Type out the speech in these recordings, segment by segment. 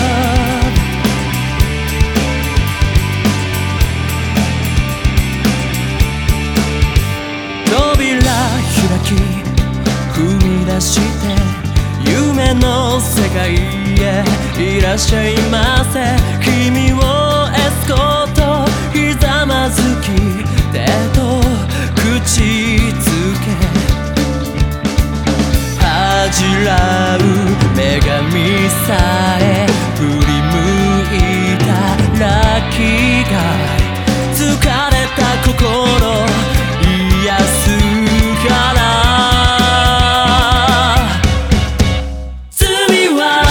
扉開き踏み出して夢の世界へいらっしゃいませ。君をエスコートひざまずき手と口づけ恥じらう女神さえ振り向いたラッキーガイ疲れた心癒すから罪は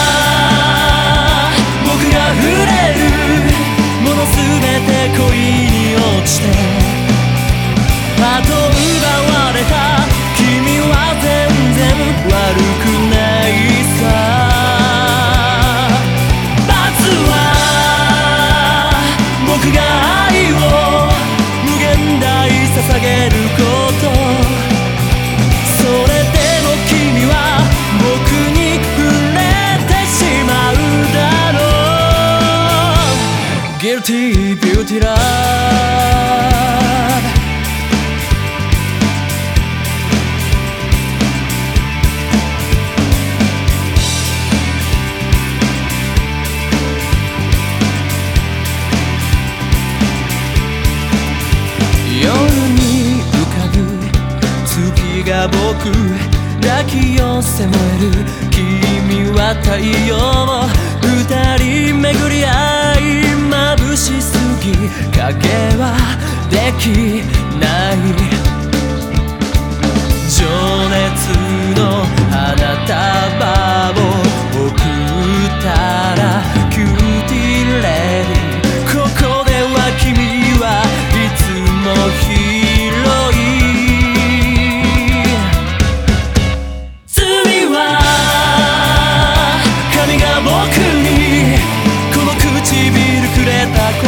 僕が触れるものすべて恋に落ちてあと奪われた君は全然悪くないさ。罰は僕が愛を無限大捧げること。それでも君は僕に触れてしまうだろう。 Guilty Beauty Love。夜に浮かぶ月が僕抱き寄せ燃える。君は太陽。二人巡り合い眩しすぎ影はできない。情熱の花束を贈ったらキューティーレディ。ここでは君はいつも広い。罪は神が僕にこの唇くれたこと。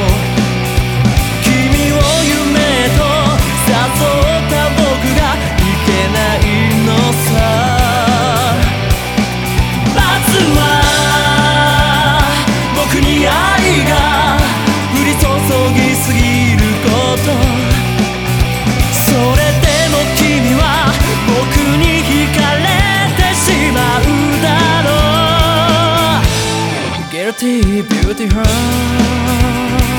君を夢と誘った僕がいけないのさ。罰は僕に愛が降り注ぎすぎること。それでも君は僕に惹かれてしまうだろう。 Guilty Beauty Heart。